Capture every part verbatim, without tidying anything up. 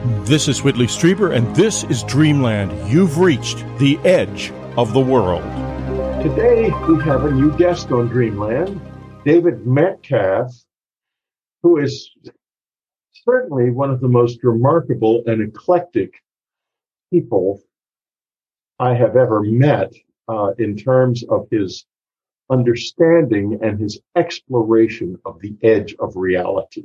This is Whitley Strieber, and this is Dreamland. You've reached the edge of the world. Today, we have a new guest on Dreamland, David Metcalf, who is certainly one of the most remarkable and eclectic people I have ever met uh, in terms of his understanding and his exploration of the edge of reality.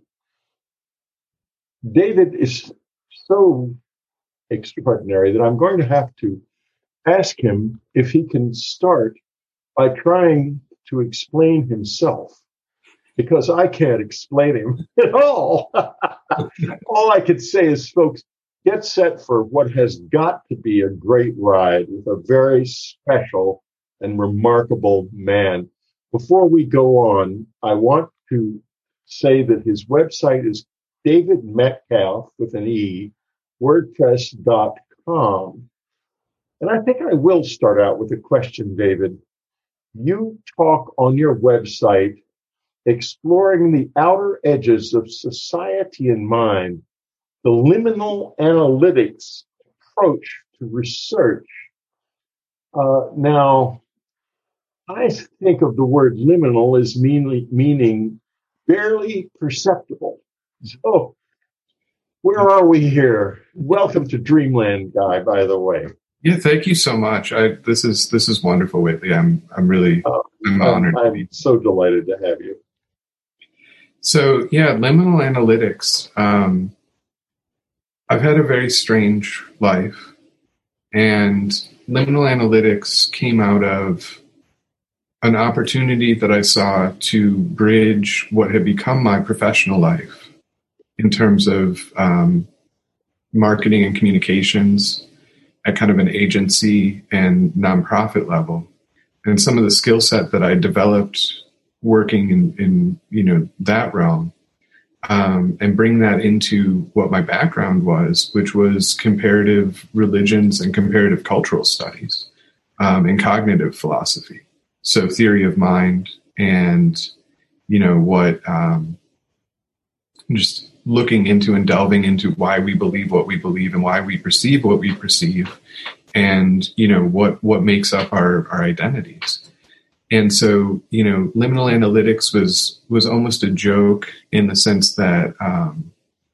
David is so extraordinary that I'm going to have to ask him if he can start by trying to explain himself, because I can't explain him at all. All I can say is, folks, get set for what has got to be a great ride with a very special and remarkable man. Before we go on, I want to say that his website is David Metcalf with an E, WordPress dot com. And I think I will start out with a question, David. You talk on your website exploring the outer edges of society and mind, the liminal analytics approach to research. Uh, now, I think of the word liminal as meanly, meaning barely perceptible. So, where are we here? Welcome to Dreamland, Guy, by the way. Yeah, thank you so much. I, this is this is wonderful, Whitley. I'm I'm really uh, I'm honored. I'm, I'm so delighted to have you. So, yeah, liminal analytics. Um, I've had a very strange life, and liminal analytics came out of an opportunity that I saw to bridge what had become my professional life in terms of um, marketing and communications at kind of an agency and nonprofit level. And some of the skill set that I developed working in, in you know, that realm, um, and bring that into what my background was, which was comparative religions and comparative cultural studies, um, and cognitive philosophy. So theory of mind and, you know, what, um, just looking into and delving into why we believe what we believe and why we perceive what we perceive, and, you know, what, what makes up our, our identities. And so, you know, liminal analytics was, was almost a joke in the sense that, um,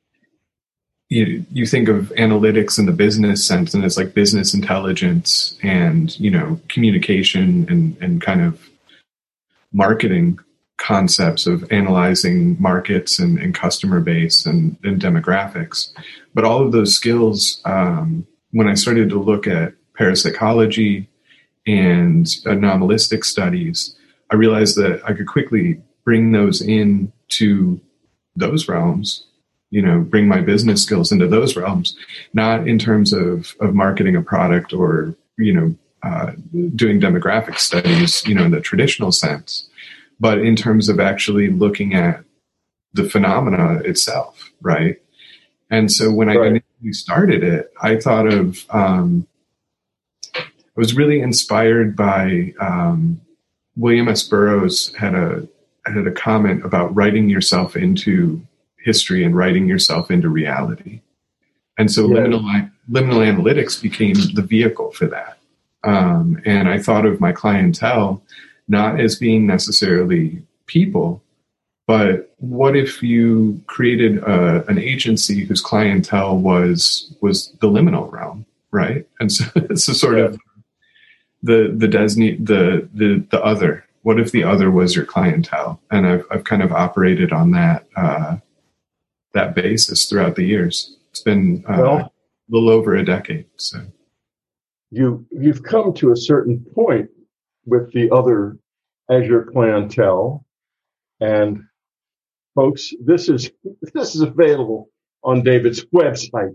you, you think of analytics in the business sense, and it's like business intelligence and, you know, communication and, and kind of marketing concepts of analyzing markets and, and customer base and, and demographics. But all of those skills, um, when I started to look at parapsychology and anomalistic studies, I realized that I could quickly bring those in to those realms, you know, bring my business skills into those realms, not in terms of, of marketing a product or, you know, uh, doing demographic studies, you know, in the traditional sense, but in terms of actually looking at the phenomena itself, right? And so when I right. initially started it, I thought of, um, I was really inspired by um, William S. Burroughs had a had a comment about writing yourself into history and writing yourself into reality. And so yeah. liminal, liminal analytics became the vehicle for that. Um, and I thought of my clientele not as being necessarily people, but what if you created a, an agency whose clientele was was the liminal realm, right? And so it's a sort yeah. of the the Disney the the the other. What if the other was your clientele? And I've I've kind of operated on that uh, that basis throughout the years. It's been uh, well, a little over a decade. So you you've come to a certain point with the other as your clientele, and folks, this is this is available on David's website.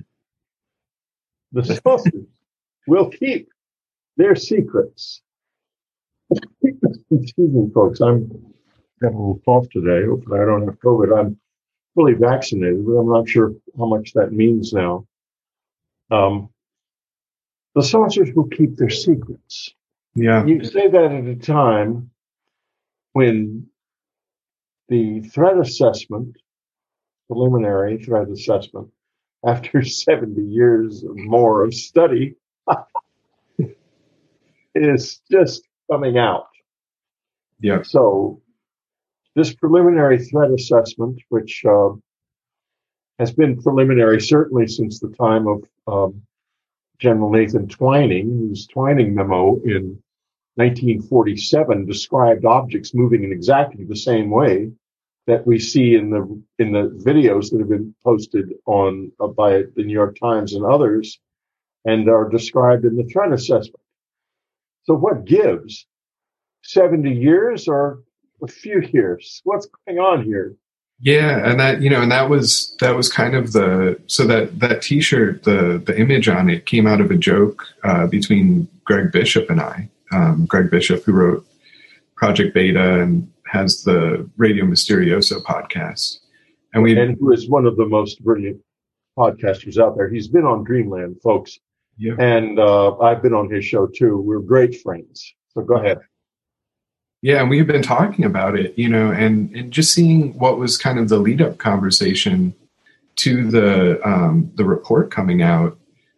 The saucers will keep their secrets. Excuse me, folks. I'm got a little cough today. Hopefully, I don't have COVID. I'm fully vaccinated, but I'm not sure how much that means now. Um, the saucers will keep their secrets. Yeah, you say that at a time when the threat assessment, preliminary threat assessment, after seventy years or more of study, is just coming out. Yeah. So this preliminary threat assessment, which uh, has been preliminary certainly since the time of um, General Nathan Twining, whose Twining memo in nineteen forty-seven described objects moving in exactly the same way that we see in the in the videos that have been posted on uh, by the New York Times and others, and are described in the threat assessment. So what gives? seventy years or a few years? What's going on here? Yeah, and that you know, and that was that was kind of the so that that T-shirt, the the image on it came out of a joke uh, between Greg Bishop and I. Um, Greg Bishop, who wrote Project Beta and has the Radio Mysterioso podcast, and we and who is one of the most brilliant podcasters out there. He's been on Dreamland, folks, yeah. and uh, I've been on his show too. We're great friends. So go ahead. Yeah, and we've been talking about it, you know, and, and just seeing what was kind of the lead up conversation to the um, the report coming out.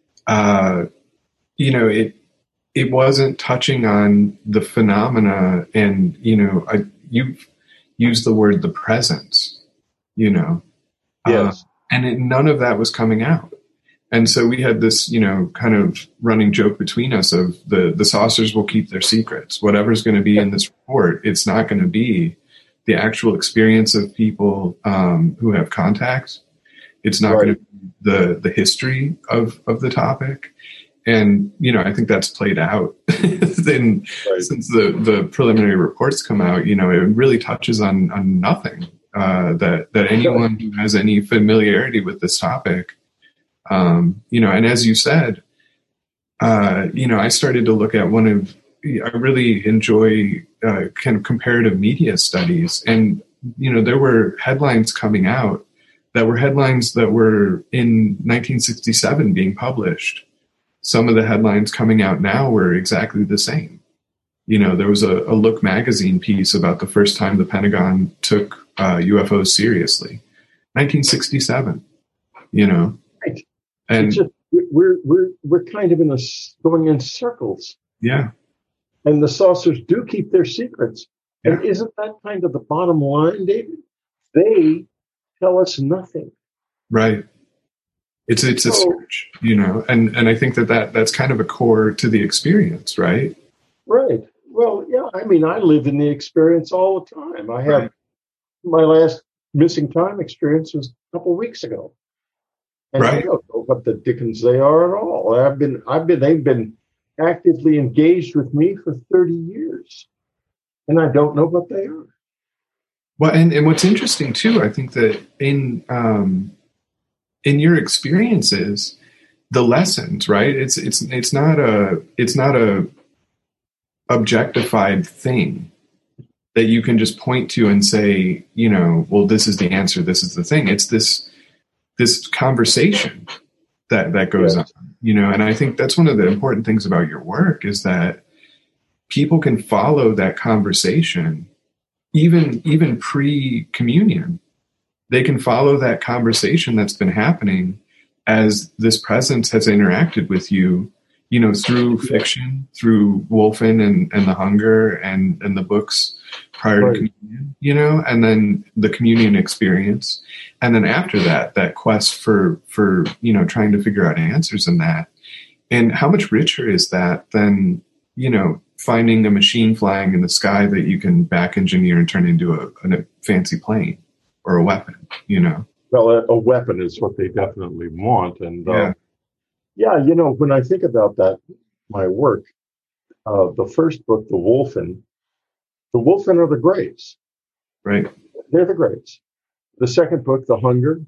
Uh, you know, it it wasn't touching on the phenomena, and you know, I, you've used the word the presence, you know, yes, uh, and it, none of that was coming out. And so we had this, you know, kind of running joke between us of the, the saucers will keep their secrets. Whatever's going to be in this report, it's not going to be the actual experience of people um, who have contacts. It's not right. going to be the, the history of, of the topic. And, you know, I think that's played out then, right. since the, the preliminary reports come out. You know, it really touches on, on nothing uh, that, that anyone who has any familiarity with this topic. Um, you know, and as you said, uh, you know, I started to look at one of, I really enjoy uh, kind of comparative media studies. And, you know, there were headlines coming out that were headlines that were in nineteen sixty-seven being published. Some of the headlines coming out now were exactly the same. You know, there was a, a Look magazine piece about the first time the Pentagon took uh, U F Os seriously. nineteen sixty-seven, you know. Right. And just, we're we're we're kind of in a going in circles. Yeah, and the saucers do keep their secrets. Yeah. And isn't that kind of the bottom line, David? They tell us nothing. Right. It's it's a so, search, you know, and and I think that, that that's kind of a core to the experience, right? Right. Well, yeah. I mean, I live in the experience all the time. I have Right. my last missing time experience was a couple of weeks ago. And Right. I don't know what the dickens they are at all. I've been, I've been, they've been actively engaged with me for thirty years, and I don't know what they are. Well, and, and what's interesting too, I think that in um, in your experiences, the lessons, right? It's it's it's not a it's not a objectified thing that you can just point to and say, you know, well, this is the answer, this is the thing. It's this. this conversation that, that goes Yes. on, you know, and I think that's one of the important things about your work is that people can follow that conversation, even, even pre-communion. They can follow that conversation that's been happening as this presence has interacted with you, you know, through fiction, through Wolfen and, and the Hunger and, and the books prior Right. to communion, you know, and then the communion experience. And then after that, that quest for, for, you know, trying to figure out answers in that. And how much richer is that than, you know, finding a machine flying in the sky that you can back engineer and turn into a, a fancy plane or a weapon, you know? Well, a, a weapon is what they definitely want. And uh, Yeah. yeah, you know, when I think about that, my work, uh, the first book, The Wolfen, the Wolfen are the Greys. Right. They're the Greys. The second book, The Hunger,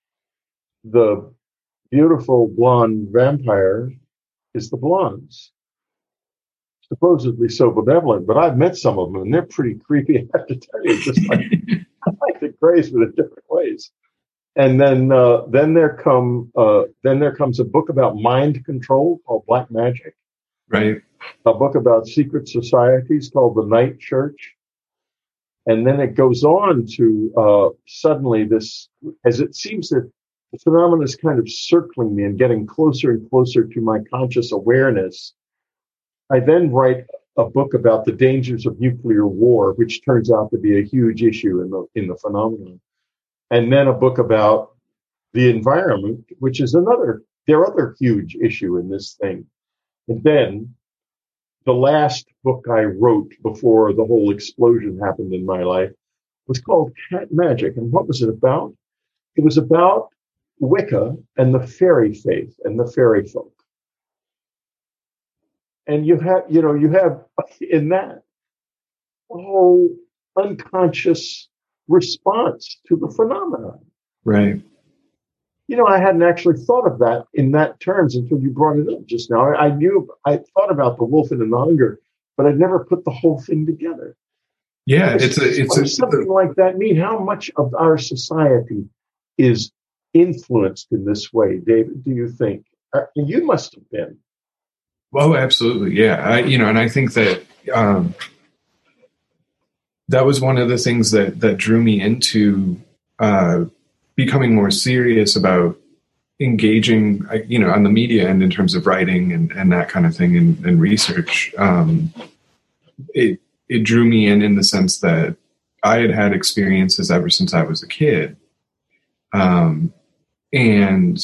the beautiful blonde vampire is the Blondes. Supposedly so benevolent, but I've met some of them and they're pretty creepy, I have to tell you, just like, like the Greys, but in different ways. And then, uh, then there come, uh, then there comes a book about mind control called Black Magic. Right. A book about secret societies called The Night Church. And then it goes on to, uh, suddenly this, as it seems that the phenomenon is kind of circling me and getting closer and closer to my conscious awareness, I then write a book about the dangers of nuclear war, which turns out to be a huge issue in the in the phenomenon. And then a book about the environment, which is another, their other huge issue in this thing. And then the last book I wrote before the whole explosion happened in my life was called Cat Magic. And what was it about? It was about Wicca and the fairy faith and the fairy folk. And you have, you know, you have in that a whole unconscious response to the phenomenon. Right. You know, I hadn't actually thought of that in that terms until you brought it up just now. I, I knew, I thought about the wolf and the hunger, but I'd never put the whole thing together. Yeah, it's a, it's a, something like that mean? How much of our society is influenced in this way, David? Do you think? You must have been. Oh, absolutely, yeah. I, you know, and I think that um, that was one of the things that that drew me into uh, becoming more serious about engaging, you know, on the media end in terms of writing and, and that kind of thing and, and research. Um, it it drew me in in the sense that I had had experiences ever since I was a kid. Um, and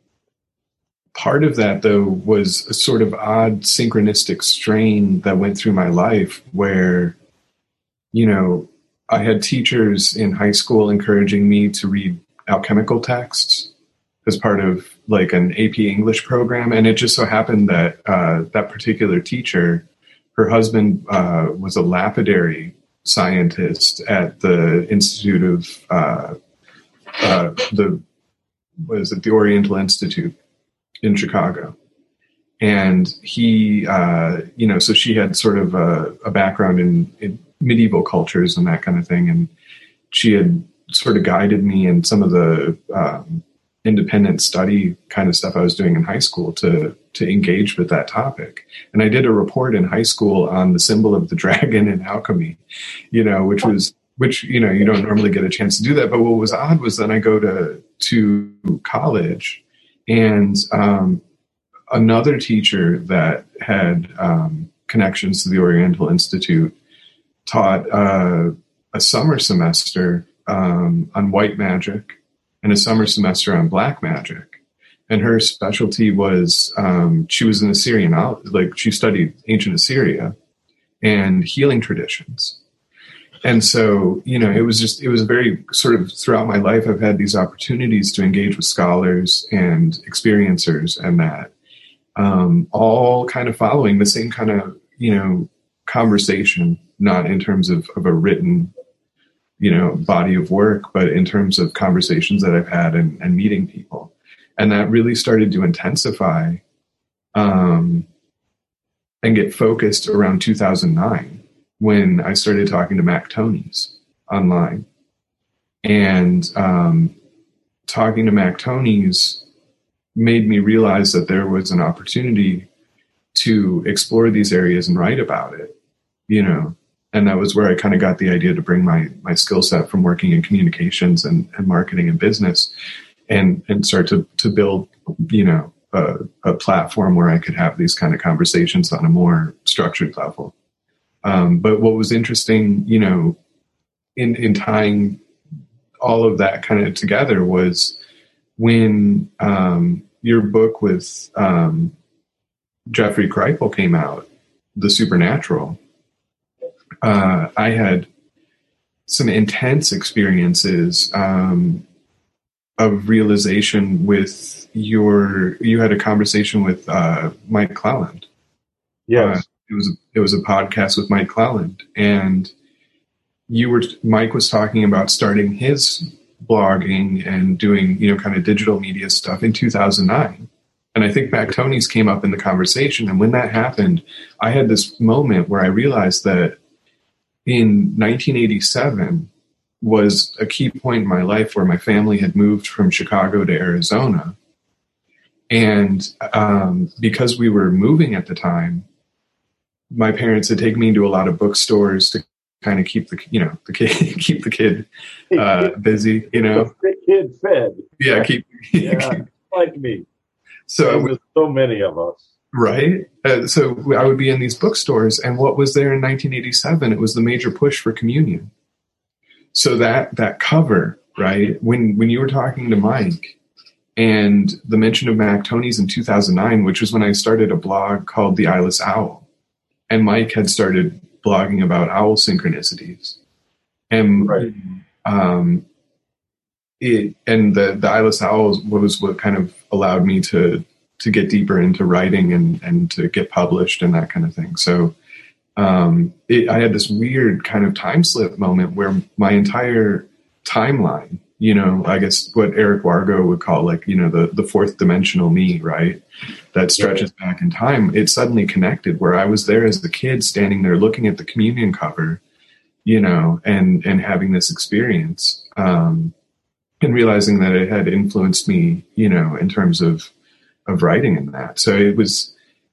part of that, though, was a sort of odd synchronistic strain that went through my life where, you know, I had teachers in high school encouraging me to read alchemical texts as part of like an A P English program. And it just so happened that uh, that particular teacher, her husband uh, was a lapidary scientist at the Institute of uh, uh, the, what is it, the Oriental Institute in Chicago. And he, uh, you know, so she had sort of a, a background in, in medieval cultures and that kind of thing. And she had sort of guided me in some of the um, independent study kind of stuff I was doing in high school to to engage with that topic. And I did a report in high school on the symbol of the dragon in alchemy, you know, which was, which, you know, you don't normally get a chance to do that. But what was odd was then I go to, to college and um, another teacher that had um, connections to the Oriental Institute taught uh, a summer semester um, on white magic and a summer semester on black magic. And her specialty was, um, she was an Assyrian, like she studied ancient Assyria and healing traditions. And so, you know, it was just, it was very sort of throughout my life, I've had these opportunities to engage with scholars and experiencers and that, um, all kind of following the same kind of, you know, conversation, not in terms of, of a written, you know, body of work, but in terms of conversations that I've had and, and meeting people. And that really started to intensify um, and get focused around two thousand nine when I started talking to Mac Tonnies online. And um, talking to Mac Tonnies made me realize that there was an opportunity to explore these areas and write about it, you know. And that was where I kind of got the idea to bring my my skill set from working in communications and, and marketing and business and and start to to build, you know, a, a platform where I could have these kind of conversations on a more structured level. Um, but what was interesting, you know, in, in tying all of that kind of together was when um, your book with um, Jeffrey Kripal came out, The Supernatural, uh, I had some intense experiences um, of realization with your, you had a conversation with uh, Mike Clelland. Yes. Uh, it was, it was a podcast with Mike Clelland, and you were, Mike was talking about starting his blogging and doing, you know, kind of digital media stuff in two thousand nine. And I think Mac Tonnies came up in the conversation. And when that happened, I had this moment where I realized that in nineteen eighty-seven was a key point in my life where my family had moved from Chicago to Arizona. And um, because we were moving at the time, my parents had taken me to a lot of bookstores to kind of keep the, you know, the kid, keep the kid uh, busy, you know. The kid fed. Yeah, keep. Yeah, keep. like me. So with so many of us. Right. Uh, so I would be in these bookstores, and what was there in nineteen eighty-seven? It was the major push for communion. So that that cover, right? When when you were talking to Mike, and the mention of Mac Tonnies in two thousand nine, which was when I started a blog called The Eyeless Owl, and Mike had started blogging about owl synchronicities, and right. um, it and the the Eyeless Owl was what kind of allowed me to to get deeper into writing and and to get published and that kind of thing. So. Um, it, I had this weird kind of time slip moment where my entire timeline, you know, I guess what Eric Wargo would call like, you know, the, the fourth dimensional me, right? That stretches yeah. back in time. It suddenly connected where I was there as the kid standing there looking at the communion cover, you know, and, and having this experience, um, and realizing that it had influenced me, you know, in terms of, of writing in that. So it was,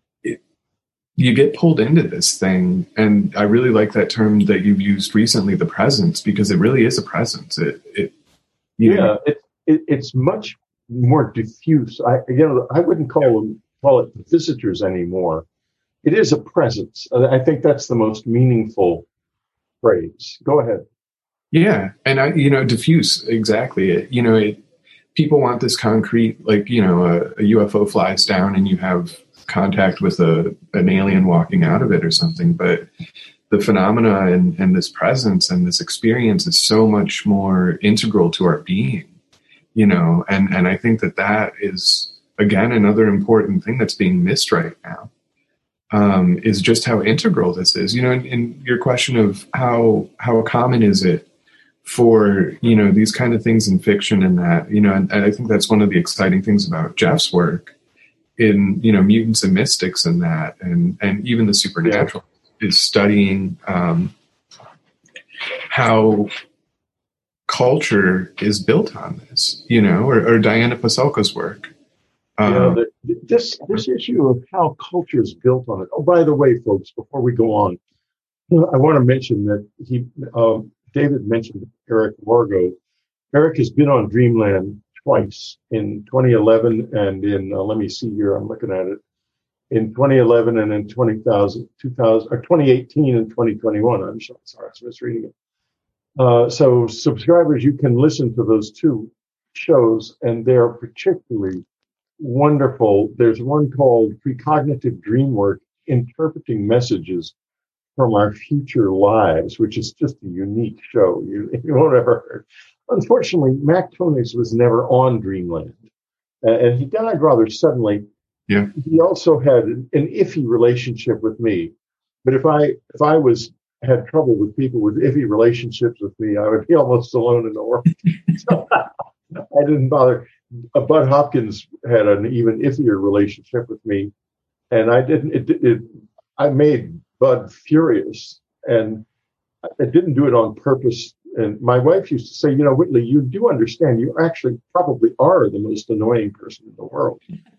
you get pulled into this thing. And I really like that term that you've used recently, the presence, because it really is a presence. It, it yeah, know. It, it, it's much more diffuse. I, you know, I wouldn't call them, call it visitors anymore. It is a presence. I think that's the most meaningful phrase. Go ahead. Yeah. And I, you know, diffuse. Exactly. It, you know, it, people want this concrete, like, you know, a, a U F O flies down and you have contact with a an alien walking out of it or something, but the phenomena and, and this presence and this experience is so much more integral to our being, you know, and and I think that that is again another important thing that's being missed right now, um, is just how integral this is, you know. In, in your question of how how common is it for, you know, these kind of things in fiction and that, you know, and, and I think that's one of the exciting things about Jeff's work in, you know, Mutants and Mystics and that, and, and even the supernatural yeah. is studying um, how culture is built on this, you know, or, or Diana Pasulka's work. Um, yeah, the, this, this issue of how culture is built on it. Oh, by the way, folks, before we go on, I want to mention that he, um, David mentioned Eric Wargo. Eric has been on Dreamland twice, in twenty eleven and in, uh, let me see here, I'm looking at it, in twenty eleven and in two thousand, two thousand, or twenty eighteen and twenty twenty-one. I'm sorry, I was misreading it. Uh, so subscribers, you can listen to those two shows, and they're particularly wonderful. There's one called Precognitive Dream Work, Interpreting Messages from Our Future Lives, which is just a unique show. You, you won't ever heard. Unfortunately, Mac Tonnies was never on Dreamland, uh, and he died rather suddenly. Yeah. He also had an, an iffy relationship with me, but if I if I was had trouble with people with iffy relationships with me, I would be almost alone in the world. So I didn't bother. Uh, Bud Hopkins had an even iffier relationship with me, and I didn't. It, it, I made Bud furious, and I didn't do it on purpose. And my wife used to say, you know, Whitley, you do understand you actually probably are the most annoying person in the world.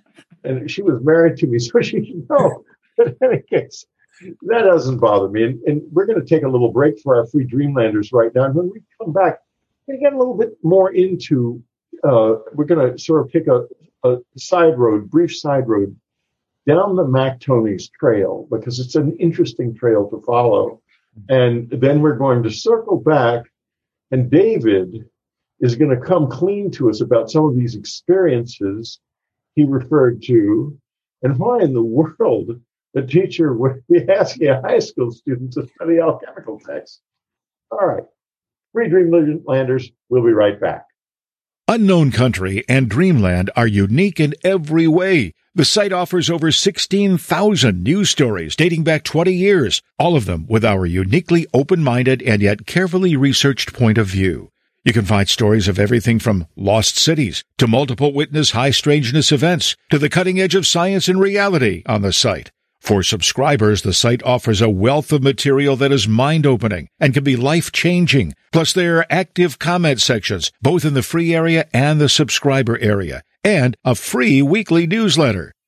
And she was married to me, so she should know. But in any case, that doesn't bother me. And, and we're going to take a little break for our free Dreamlanders right now. And when we come back, we're going to get a little bit more into, uh, we're going to sort of take a, a side road, brief side road down the Mac Tonnies trail, because it's an interesting trail to follow. And then we're going to circle back, and David is going to come clean to us about some of these experiences he referred to, and why in the world a teacher would be asking a high school student to study alchemical texts. All right. Free Dreamlanders, we'll be right back. Unknown Country and Dreamland are unique in every way. The site offers over sixteen thousand news stories dating back twenty years, all of them with our uniquely open-minded and yet carefully researched point of view. You can find stories of everything from lost cities to multiple witness high strangeness events to the cutting edge of science and reality on the site. For subscribers, the site offers a wealth of material that is mind-opening and can be life-changing. Plus, there are active comment sections, both in the free area and the subscriber area, and a free weekly newsletter.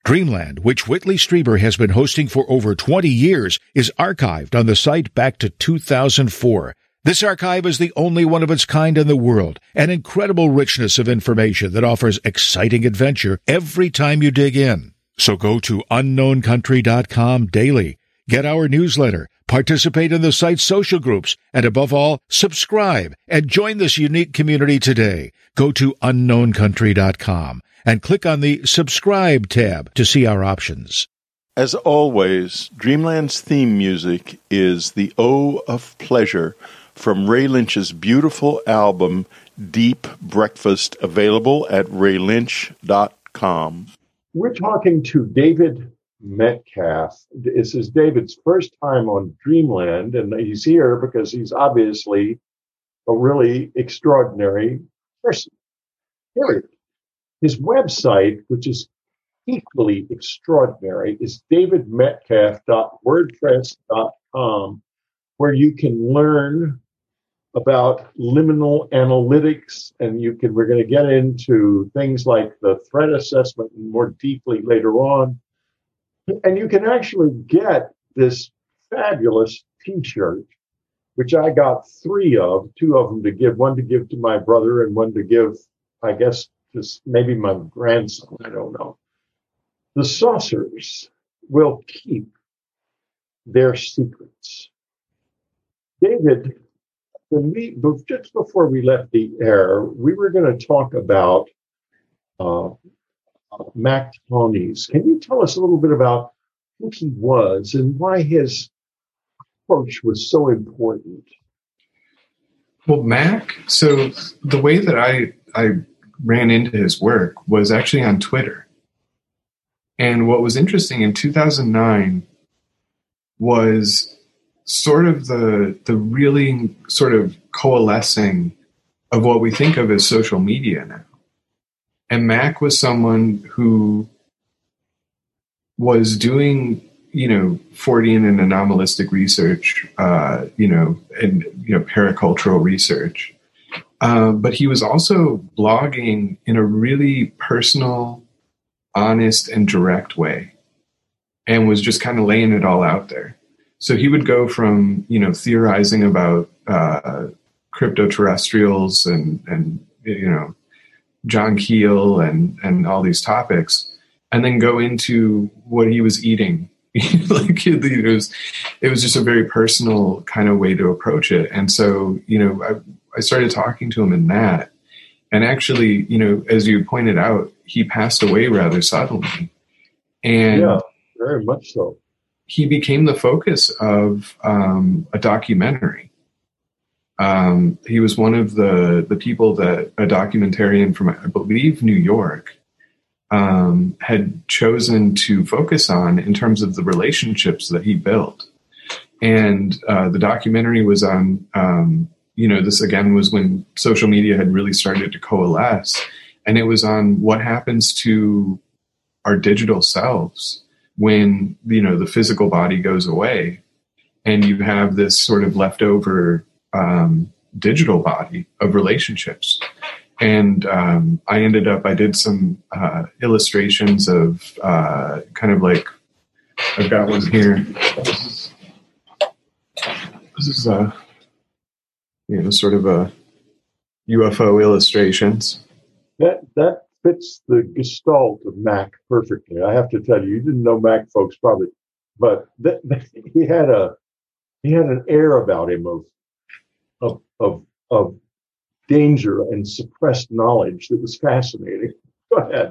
Dreamland, which Whitley Strieber has been hosting for over twenty years, is archived on the site back to two thousand four. This archive is the only one of its kind in the world, an incredible richness of information that offers exciting adventure every time you dig in. So go to unknown country dot com daily. Get our newsletter, participate in the site's social groups, and above all, subscribe and join this unique community today. Go to unknown country dot com and click on the Subscribe tab to see our options. As always, Dreamland's theme music is The O of Pleasure from Ray Lynch's beautiful album, Deep Breakfast, available at ray lynch dot com. We're talking to David Metcalf. This is David's first time on Dreamland, and he's here because he's obviously a really extraordinary person. Period. His website, which is equally extraordinary, is david metcalf dot wordpress dot com, where you can learn about liminal analytics, and you can. We're going to get into things like the threat assessment more deeply later on. And you can actually get this fabulous T-shirt, which I got three of, two of them to give, one to give to my brother and one to give, I guess, to maybe my grandson. I don't know. The saucers will keep their secrets. David, when we, just before we left the air, we were going to talk about uh, Mac Tonnies. Can you tell us a little bit about who he was and why his approach was so important? Well, Mac, so the way that I, I ran into his work was actually on Twitter. And what was interesting in two thousand nine was sort of the the really sort of coalescing of what we think of as social media now. And Mac was someone who was doing, you know, Fortean and anomalistic research, uh, you know, and, you know, paracultural research. Uh, but he was also blogging in a really personal, honest, and direct way, and was just kind of laying it all out there. So he would go from, you know, theorizing about uh, crypto-terrestrials and, and, you know, John Keel and, and all these topics, and then go into what he was eating. Like it was, it was just a very personal kind of way to approach it. And so, you know, I, I started talking to him in that. And actually, you know, as you pointed out, he passed away rather suddenly. And yeah, very much so. He became the focus of um, a documentary. Um, he was one of the, the people that a documentarian from, I believe, New York um, had chosen to focus on in terms of the relationships that he built. And uh, the documentary was on, um, you know, this again was when social media had really started to coalesce. And it was on what happens to our digital selves when, you know, the physical body goes away and you have this sort of leftover um, digital body of relationships. And um, I ended up, I did some uh, illustrations of uh, kind of like, I've got one here. This is, this is uh, you know, sort of a U F O illustrations. That that fits the gestalt of Mac perfectly. I have to tell you, you didn't know Mac, folks, probably, but that, that, he had a he had an air about him of of of of danger and suppressed knowledge that was fascinating. Go ahead.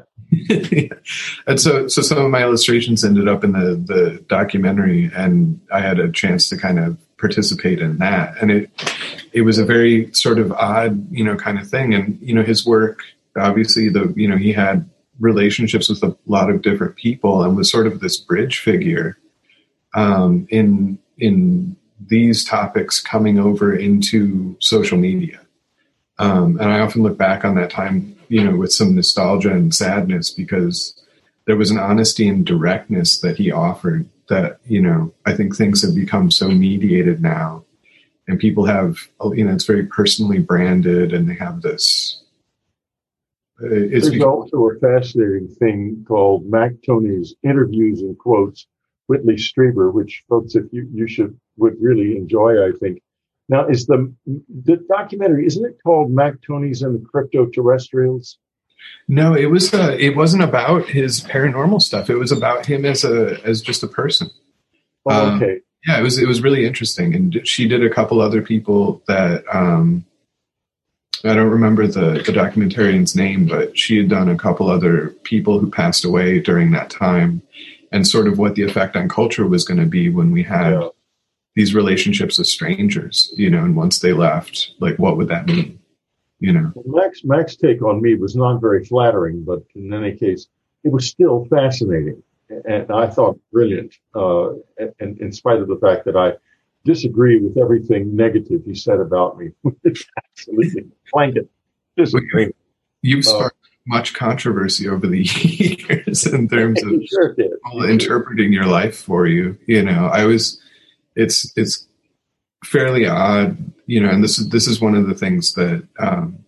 And so, so some of my illustrations ended up in the the documentary, and I had a chance to kind of participate in that. And it it was a very sort of odd, you know, kind of thing. And you know, his work, obviously, the you know, he had relationships with a lot of different people, and was sort of this bridge figure um, in in these topics coming over into social media. Um, and I often look back on that time, you know, with some nostalgia and sadness, because there was an honesty and directness that he offered that, you know, I think things have become so mediated now, and people have, you know, it's very personally branded, and they have this, it's There's also a fascinating thing called Mac Tony's interviews and quotes, Whitley Strieber, which folks, if you, you should would really enjoy, I think. Now, is the the documentary, isn't it called Mac Tony's and the Crypto Terrestrials? No, it was. Uh, it wasn't about his paranormal stuff. It was about him as a as just a person. Oh, okay. Um, yeah, it was. It was really interesting, and she did a couple other people that um, I don't remember the the documentarian's name, but she had done a couple other people who passed away during that time, and sort of what the effect on culture was going to be when we had yeah. these relationships with strangers, you know, and once they left, like what would that mean? You know, well, Max Max's take on me was not very flattering, but in any case, it was still fascinating, and I thought brilliant. Uh, and in spite of the fact that I disagree with everything negative he said about me, absolutely blanket disagree. You've sparked uh, much controversy over the years in terms of sure did. interpreting your life for you. You know, I was. It's it's. fairly odd, you know, and this is this is one of the things that um,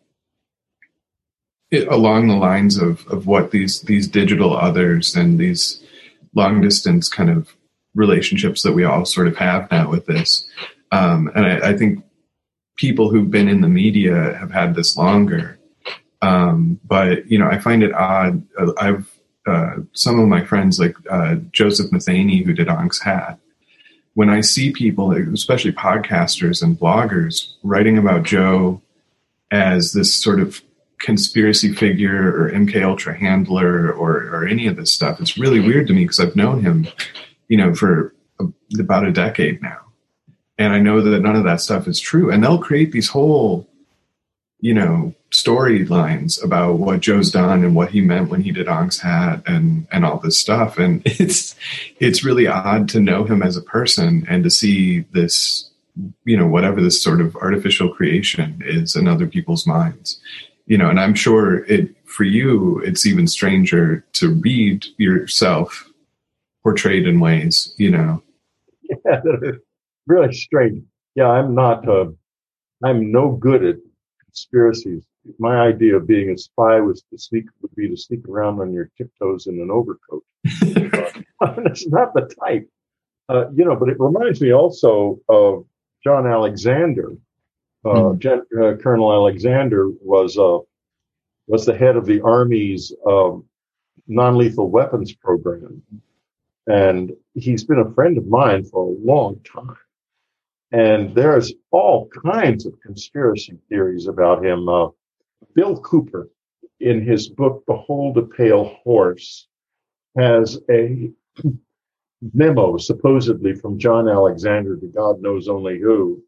it, along the lines of of what these these digital others and these long distance kind of relationships that we all sort of have now with this, um, and I, I think people who've been in the media have had this longer, um, but you know, I find it odd. I've uh, some of my friends like uh, Joseph Matheny, who did Ank's Hat. When I see people, especially podcasters and bloggers, writing about Joe as this sort of conspiracy figure or M K Ultra handler or, or any of this stuff, it's really weird to me because I've known him, you know, for a, about a decade now. And I know that none of that stuff is true. And they'll create these whole, you know, storylines about what Joe's done and what he meant when he did Ank's Hat and, and all this stuff. And it's, it's really odd to know him as a person and to see this, you know, whatever this sort of artificial creation is in other people's minds, you know, and I'm sure it, for you, it's even stranger to read yourself portrayed in ways, you know. Yeah, really strange. Yeah, I'm not, uh, I'm no good at conspiracies. My idea of being a spy was to sneak would be to sneak around on your tiptoes in an overcoat. uh, that's not the type, uh, you know. But it reminds me also of John Alexander. Uh, mm. Gen- uh, Colonel Alexander was uh, was the head of the Army's um, non-lethal weapons program, and he's been a friend of mine for a long time. And there's all kinds of conspiracy theories about him. Uh, Bill Cooper, in his book, Behold a Pale Horse, has a memo supposedly from John Alexander to God knows only who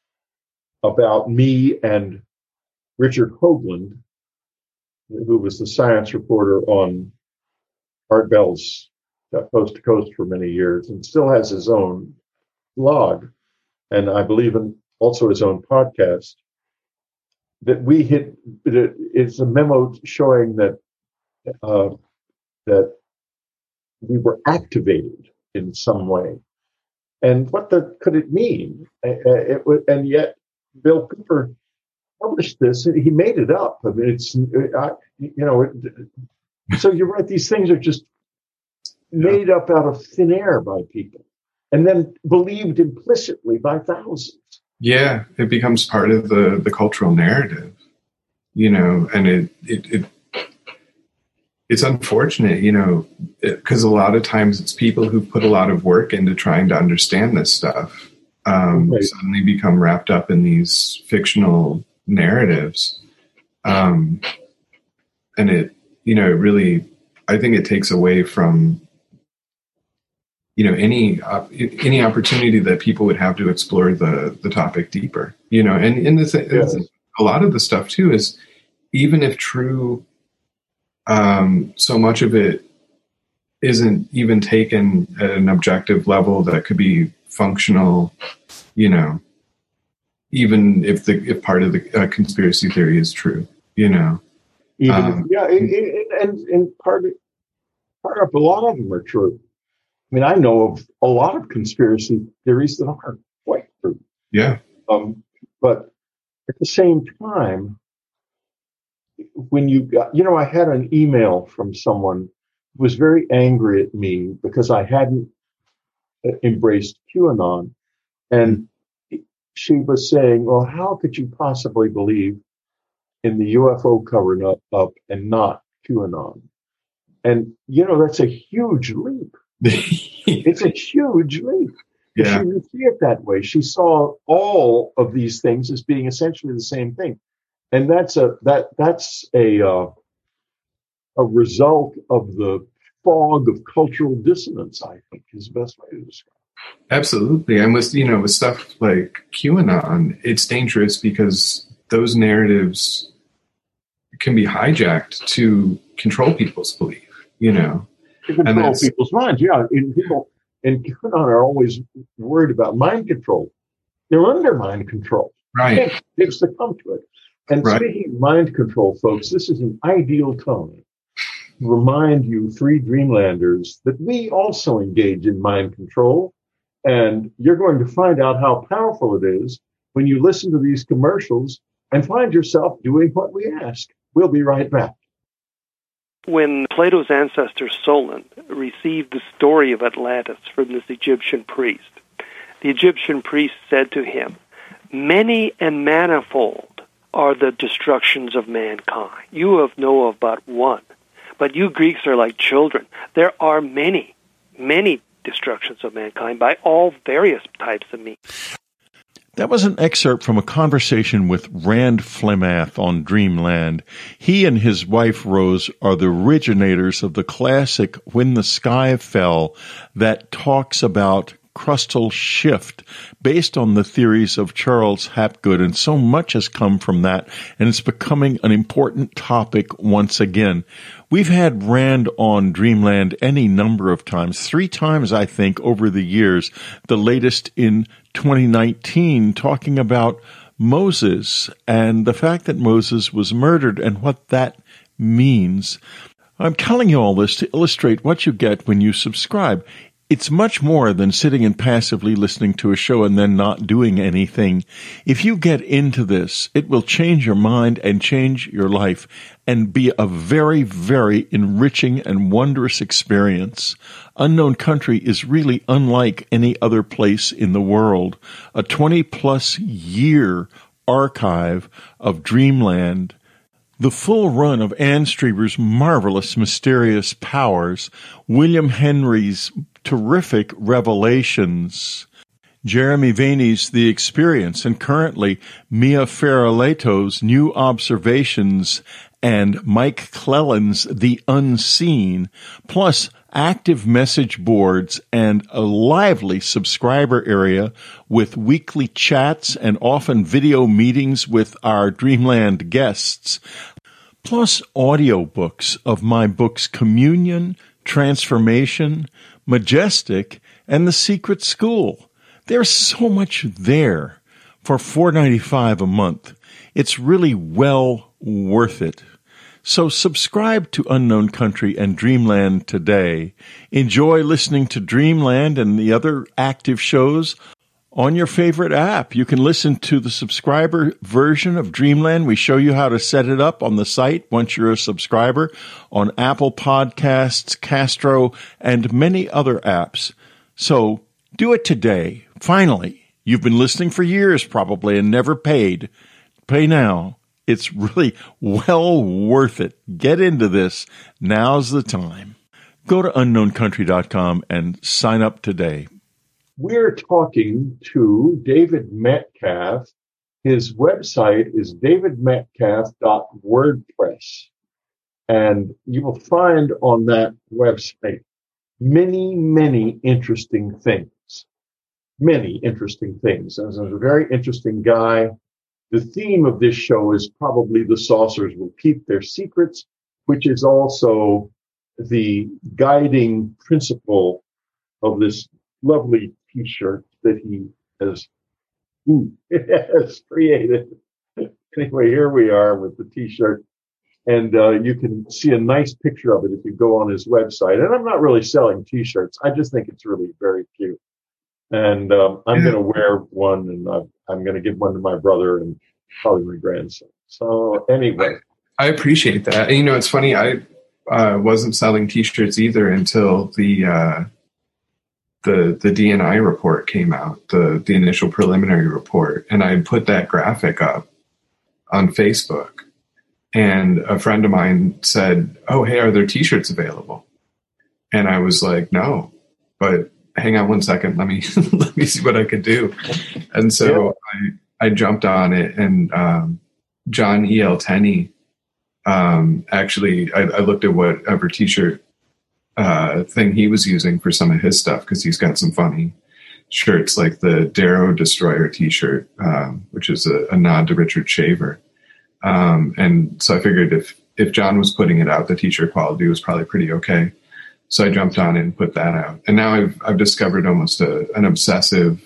about me and Richard Hoagland, who was the science reporter on Art Bell's Coast to Coast for many years and still has his own blog. And I believe in also his own podcast, that we hit, it's a memo showing that uh, that we were activated in some way. And what the, could it mean? It, it, and yet Bill Cooper published this, he made it up. I mean, it's, I, you know, it, so you're right, these things are just made up out of thin air by people. And then believed implicitly by thousands. Yeah, it becomes part of the, the cultural narrative, you know, and it, it, it it's unfortunate, you know, because a lot of times it's people who put a lot of work into trying to understand this stuff um, right. suddenly become wrapped up in these fictional narratives. Um, and it, you know, it really, I think it takes away from, you know, any uh, any opportunity that people would have to explore the the topic deeper, you know, and in the th- yes. a lot of the stuff too is, even if true, um, so much of it isn't even taken at an objective level that could be functional, you know, even if the if part of the uh, conspiracy theory is true, you know, even um, yeah, it, it, and and part of part of a lot of them are true. I mean, I know of a lot of conspiracy theories that aren't quite true. Yeah. Um, but at the same time, when you got, you know, I had an email from someone who was very angry at me because I hadn't embraced QAnon. And she was saying, well, how could you possibly believe in the U F O covering up, up and not QAnon? And, you know, that's a huge leap. It's a huge leap. Yeah. She didn't see it that way. She saw all of these things as being essentially the same thing. And that's a that that's a uh, a result of the fog of cultural dissonance, I think, is the best way to describe it. Absolutely. And with, you know, with stuff like QAnon, it's dangerous because those narratives can be hijacked to control people's belief, you know. To control people's minds, yeah. And people in QAnon are always worried about mind control. They're under mind control. Right. They've succumbed to it. And right. Speaking of mind control, folks, this is an ideal time to remind you three Dreamlanders that we also engage in mind control. And you're going to find out how powerful it is when you listen to these commercials and find yourself doing what we ask. We'll be right back. When Plato's ancestor Solon received the story of Atlantis from this Egyptian priest, the Egyptian priest said to him, "Many and manifold are the destructions of mankind. You have know of but one, but you Greeks are like children. There are many, many destructions of mankind by all various types of means." That was an excerpt from a conversation with Rand Flemath on Dreamland. He and his wife Rose are the originators of the classic When the Sky Fell that talks about crustal shift based on the theories of Charles Hapgood, and so much has come from that, and it's becoming an important topic once again. We've had Rand on Dreamland any number of times, three times, I think, over the years, the latest in twenty nineteen, talking about Moses and the fact that Moses was murdered and what that means. I'm telling you all this to illustrate what you get when you subscribe. It's much more than sitting and passively listening to a show and then not doing anything. If you get into this, it will change your mind and change your life and be a very, very enriching and wondrous experience. Unknown Country is really unlike any other place in the world. A twenty-plus year archive of Dreamland, the full run of Ann Strieber's marvelous mysterious powers, William Henry's terrific revelations, Jeremy Vaeni's The Experience, and currently Mia Farrelleto's New Observations and Mike Clelland's The Unseen, plus active message boards and a lively subscriber area with weekly chats and often video meetings with our Dreamland guests, plus audiobooks of my books Communion, Transformation, Majestic, and The Secret School. There's so much there for four dollars and ninety-five cents a month. It's really well worth it. So subscribe to Unknown Country and Dreamland today. Enjoy listening to Dreamland and the other active shows on your favorite app. You can listen to the subscriber version of Dreamland. We show you how to set it up on the site once you're a subscriber on Apple Podcasts, Castro, and many other apps. So do it today. Finally, you've been listening for years probably and never paid. Pay now. It's really well worth it. Get into this. Now's the time. Go to unknown country dot com and sign up today. We're talking to David Metcalf. His website is david metcalf dot wordpress. And you will find on that website many, many interesting things. Many interesting things. As a very interesting guy. The theme of this show is probably the saucers will keep their secrets, which is also the guiding principle of this lovely T-shirt that he has, ooh, has created. Anyway, here we are with the T-shirt, and uh, you can see a nice picture of it if you go on his website. And I'm not really selling T-shirts. I just think it's really very cute. And um, I'm going to wear one, and I'm, I'm going to give one to my brother and probably my grandson. So anyway, I appreciate that. And, you know, it's funny. I uh, wasn't selling T-shirts either until the uh, the the D N I report came out, the the initial preliminary report, and I put that graphic up on Facebook. And a friend of mine said, "Oh, hey, are there T-shirts available?" And I was like, "No, but hang on one second. Let me let me see what I could do." And so yeah. I I jumped on it, and um, John E L. Tenney. Um, actually, I, I looked at whatever T-shirt uh, thing he was using for some of his stuff, because he's got some funny shirts, like the Darrow Destroyer T-shirt, um, which is a, a nod to Richard Shaver. Um, and so I figured if if John was putting it out, the T-shirt quality was probably pretty okay. So I jumped on it and put that out. And now I've I've discovered almost a, an obsessive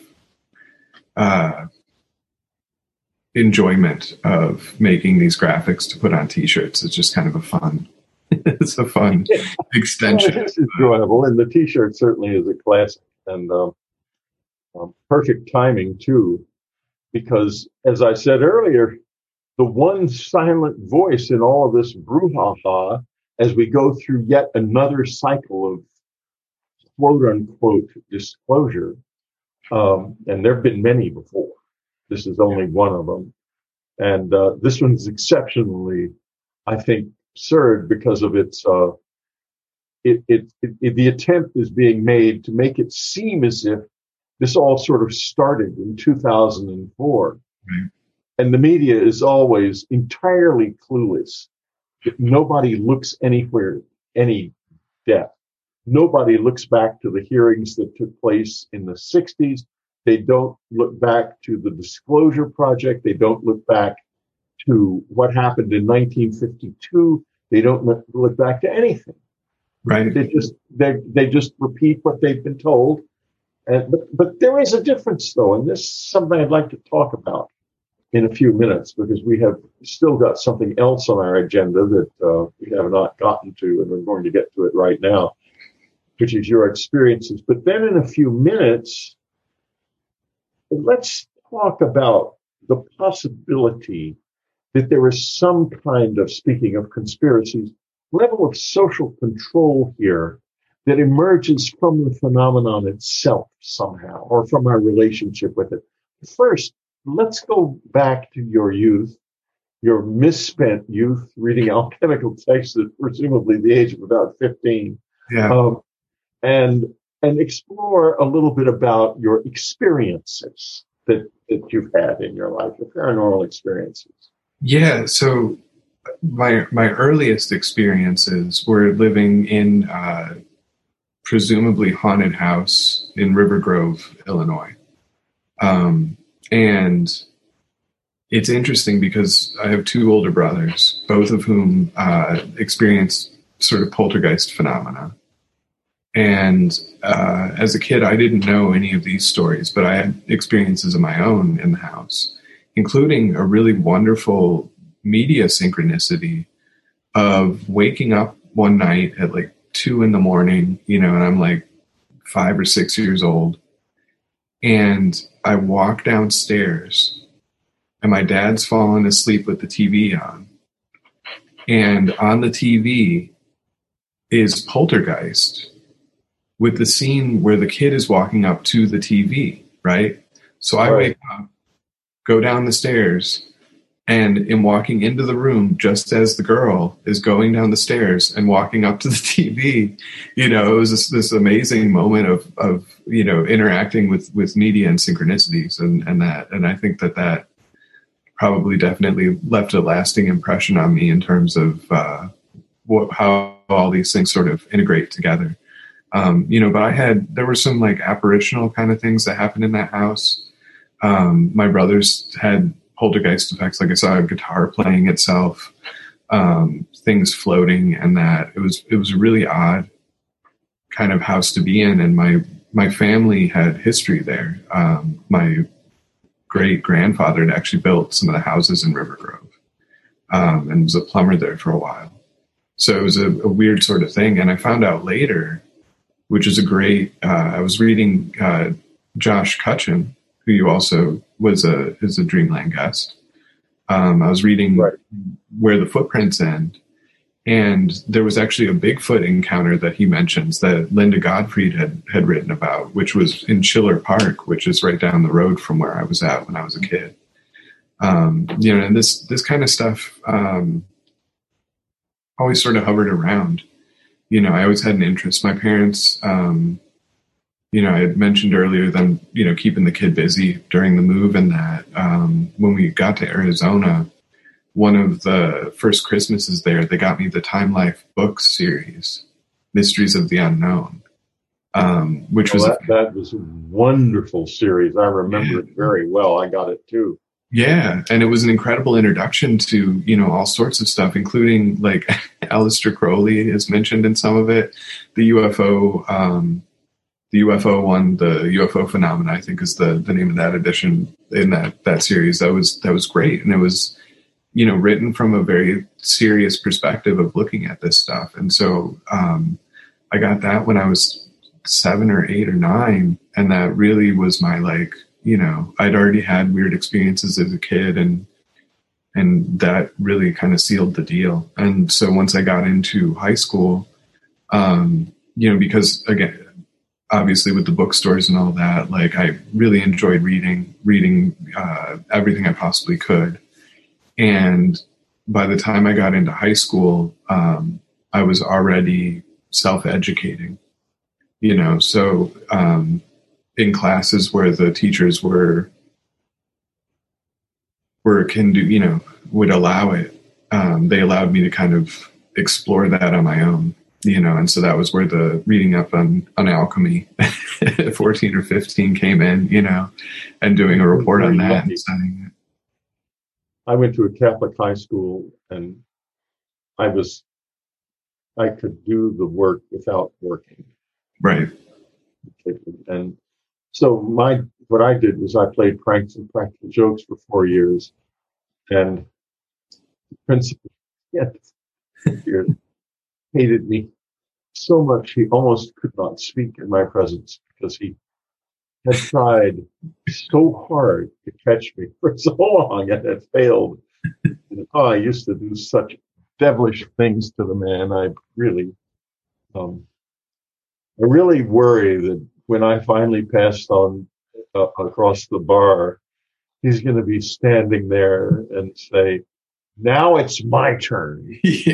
uh, enjoyment of making these graphics to put on T-shirts. It's just kind of a fun, it's a fun yeah. extension. Well, it's enjoyable, and the T-shirt certainly is a classic, and um, um, perfect timing too, because as I said earlier, the one silent voice in all of this brouhaha, as we go through yet another cycle of quote unquote disclosure, um, and there have been many before. This is only one of them. And uh, this one's exceptionally, I think, absurd because of its, uh, it, it, it, it, the attempt is being made to make it seem as if this all sort of started in two thousand four. Mm-hmm. And the media is always entirely clueless. Nobody looks anywhere, any depth. Nobody looks back to the hearings that took place in the sixties. They don't look back to the Disclosure Project. They don't look back to what happened in nineteen fifty-two. They don't look, look back to anything. Right. They just they they just repeat what they've been told. And but but there is a difference, though, and this is something I'd like to talk about in a few minutes, because we have still got something else on our agenda that uh, we have not gotten to, and we're going to get to it right now, which is your experiences. But then in a few minutes, let's talk about the possibility that there is some kind of, speaking of conspiracies, level of social control here that emerges from the phenomenon itself somehow, or from our relationship with it. First, let's go back to your youth, your misspent youth, reading alchemical texts at presumably the age of about fifteen, yeah. um, and and explore a little bit about your experiences that, that you've had in your life, your paranormal experiences. Yeah, so my my earliest experiences were living in uh, presumably haunted house in River Grove, Illinois. Um, and it's interesting because I have two older brothers, both of whom uh, experienced sort of poltergeist phenomena. And uh, as a kid, I didn't know any of these stories, but I had experiences of my own in the house, including a really wonderful media synchronicity of waking up one night at like two in the morning, you know, and I'm like five or six years old. And I walk downstairs and my dad's fallen asleep with the T V on. And on the T V is Poltergeist, with the scene where the kid is walking up to the T V, right? So I right. wake up, go down the stairs, and am walking into the room just as the girl is going down the stairs and walking up to the T V. You know, it was this, this amazing moment of, of, you know, interacting with, with media and synchronicities and, and that. And I think that that probably definitely left a lasting impression on me in terms of uh, what, how all these things sort of integrate together. Um, you know, but I had, there were some like apparitional kind of things that happened in that house. Um, my brothers had poltergeist effects, like I saw a guitar playing itself, um, things floating, and that it was, it was a really odd kind of house to be in. And my, my family had history there. Um, my great grandfather had actually built some of the houses in River Grove, um, and was a plumber there for a while. So it was a, a weird sort of thing. And I found out later, which is a great, uh, I was reading, uh, Josh Cutchin, who you also was a, is a Dreamland guest. Um, I was reading Right. Where the Footprints End, and there was actually a Bigfoot encounter that he mentions that Linda Gottfried had, had written about, which was in Schiller Park, which is right down the road from where I was at when I was a kid. Um, you know, and this, this kind of stuff um, always sort of hovered around. You know, I always had an interest. My parents, um, you know, I had mentioned earlier them, you know, keeping the kid busy during the move, and that um, when we got to Arizona, one of the first Christmases there, they got me the Time Life book series, Mysteries of the Unknown, um, which well, was that, that was a wonderful series. I remember yeah. it very well. I got it too. Yeah, and it was an incredible introduction to, you know, all sorts of stuff, including like Aleister Crowley is mentioned in some of it, the U F O, um, the U F O one, the U F O Phenomena, I think is the the name of that edition in that that series. That was that was great, and it was, you know, written from a very serious perspective of looking at this stuff. And so um, I got that when I was seven or eight or nine, and that really was my, like, you know, I'd already had weird experiences as a kid, and and that really kind of sealed the deal. And so once I got into high school, um, you know, because again, obviously with the bookstores and all that, like I really enjoyed reading, reading uh, everything I possibly could. And by the time I got into high school, um, I was already self-educating, you know, so um, in classes where the teachers were, were can do, you know, would allow it, um, they allowed me to kind of explore that on my own, you know, and so that was where the reading up on, on alchemy at fourteen or fifteen came in, you know, and doing a report on that and studying it. I went to a Catholic high school, and I was, I could do the work without working. Right. And so my, what I did was I played pranks and practical jokes for four years, and the principal, yeah, hated me so much he almost could not speak in my presence, because he had tried so hard to catch me for so long and had failed. And, oh, I used to do such devilish things to the man. I really, um, I really worry that when I finally passed on uh, across the bar, he's going to be standing there and say, "Now it's my turn."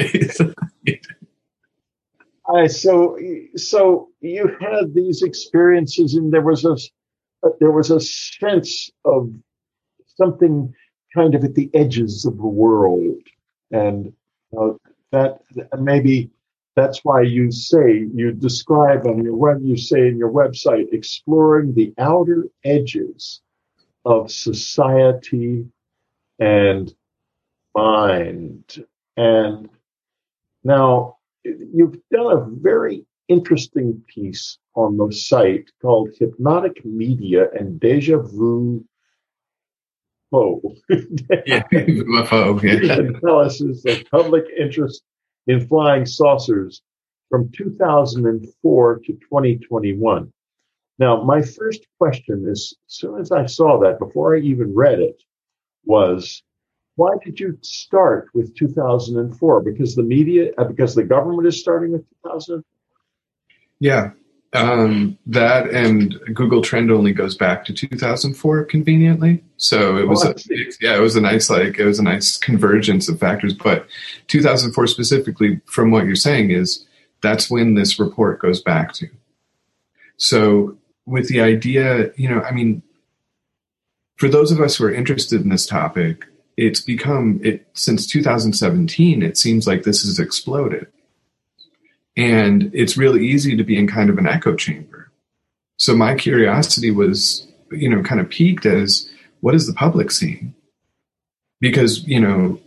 I so so you had these experiences, and there was a there was a sense of something kind of at the edges of the world, and uh, that maybe that's why you say you describe on your web you say in your website exploring the outer edges of society and mind. And now you've done a very interesting piece on the site called Hypnotic Media and Deja Vu. Oh, yeah, U F O. Yeah. Analysis of public interest in flying saucers from two thousand four to twenty twenty-one. Now, my first question is, as soon as I saw that, before I even read it, was, why did you start with two thousand four? Because the media, uh, because the government is starting with two thousand four? Yeah, um, that and Google Trend only goes back to two thousand four conveniently. So it was, oh, a, it, yeah, it was a nice, like, it was a nice convergence of factors. But two thousand four specifically, from what you're saying, is that's when this report goes back to. So with the idea, you know, I mean, for those of us who are interested in this topic, it's become, it since two thousand seventeen, it seems like this has exploded. And it's really easy to be in kind of an echo chamber. So my curiosity was, you know, kind of peaked as, what is the public seeing? Because, you know,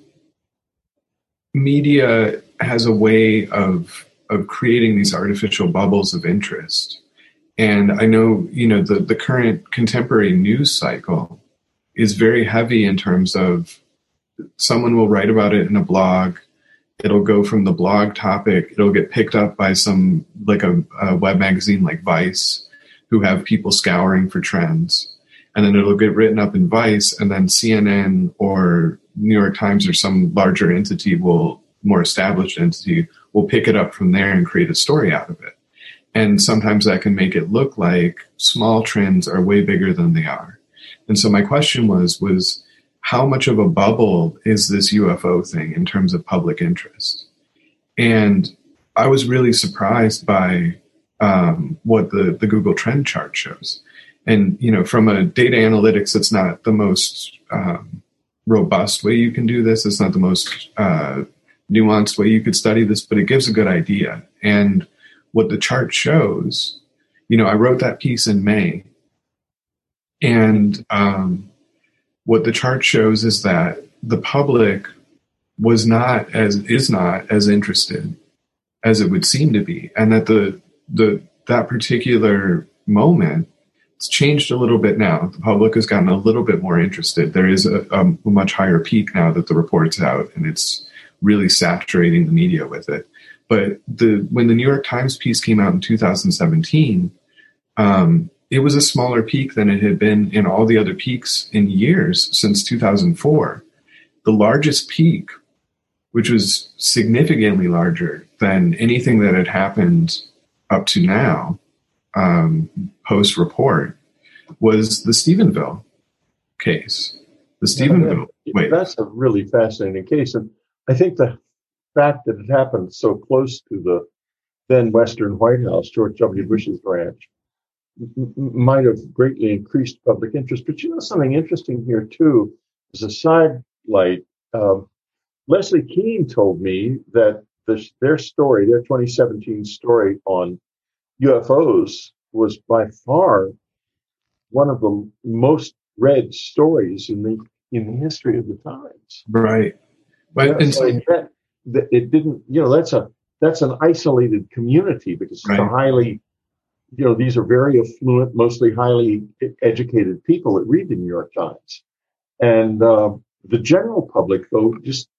media has a way of of creating these artificial bubbles of interest. And I know, you know, the, the current contemporary news cycle is very heavy in terms of someone will write about it in a blog. It'll go from the blog topic. It'll get picked up by some, like a, a web magazine like Vice, who have people scouring for trends. And then it'll get written up in Vice, and then C N N or New York Times or some larger entity will, more established entity, will pick it up from there and create a story out of it. And sometimes that can make it look like small trends are way bigger than they are. And so my question was, was how much of a bubble is this U F O thing in terms of public interest? And I was really surprised by um, what the, the Google Trend chart shows. And, you know, from a data analytics, it's not the most um, robust way you can do this. It's not the most uh, nuanced way you could study this, but it gives a good idea. And what the chart shows, you know, I wrote that piece in May. And um, what the chart shows is that the public was not as, is not as interested as it would seem to be. And that the, the, that particular moment, it's changed a little bit now. The public has gotten a little bit more interested. There is a, a much higher peak now that the report's out, and it's really saturating the media with it. But the when the New York Times piece came out in two thousand seventeen, um, it was a smaller peak than it had been in all the other peaks in years since two thousand four. The largest peak, which was significantly larger than anything that had happened up to now, um, post-report, was the Stephenville case. The Stephenville. Yeah, wait. That's a really fascinating case. And I think the fact that it happened so close to the then Western White House, George W. Bush's ranch, m- might have greatly increased public interest. But you know something interesting here, too, as a sidelight, um, Leslie Kean told me that this, their story, their twenty seventeen story on U F Os was by far one of the most read stories in the in the history of the Times. Right. But Yeah, and so so, it, that, that it didn't, you know, that's a that's an isolated community because it's a Right. highly, you know, these are very affluent, mostly highly educated people that read the New York Times, and uh, the general public, though, just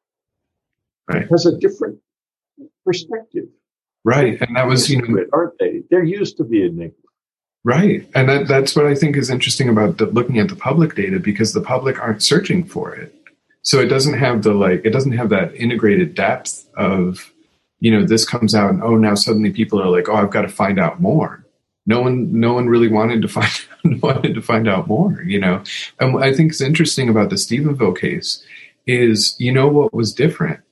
Right. has a different perspective. right. And that was, you know, Aren't they? They're used to the enigma. right. And that, that's what I think is interesting about the, looking at the public data, because the public aren't searching for it. So it doesn't have the, like, it doesn't have that integrated depth of, you know, this comes out and, oh, now suddenly people are like, oh, I've got to find out more. No one, no one really wanted to find, wanted to find out more, you know? And what I think is interesting about the Stephenville case is, you know, what was different,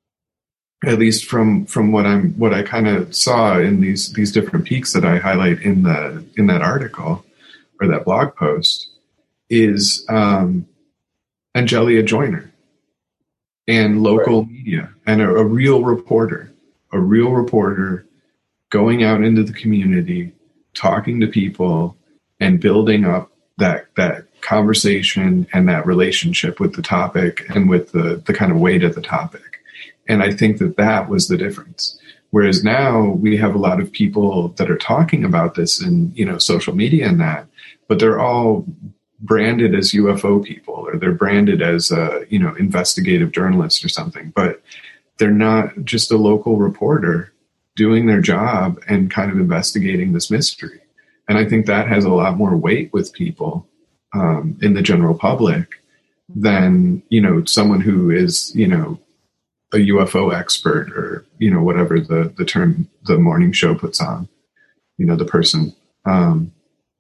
at least from, from what I'm, what I kind of saw in these, these different peaks that I highlight in the, in that article or that blog post, is, um, Angelia Joyner and local right. media and a, a real reporter, a real reporter going out into the community, talking to people and building up that, that conversation and that relationship with the topic and with the, the kind of weight of the topic. And I think that that was the difference. Whereas now we have a lot of people that are talking about this in, you know, social media and that, but they're all branded as U F O people, or they're branded as a, you know, investigative journalist or something, but they're not just a local reporter doing their job and kind of investigating this mystery. And I think that has a lot more weight with people um, in the general public than, you know, someone who is, you know, a U F O expert or, you know, whatever the, the term the morning show puts on, you know, the person. Um,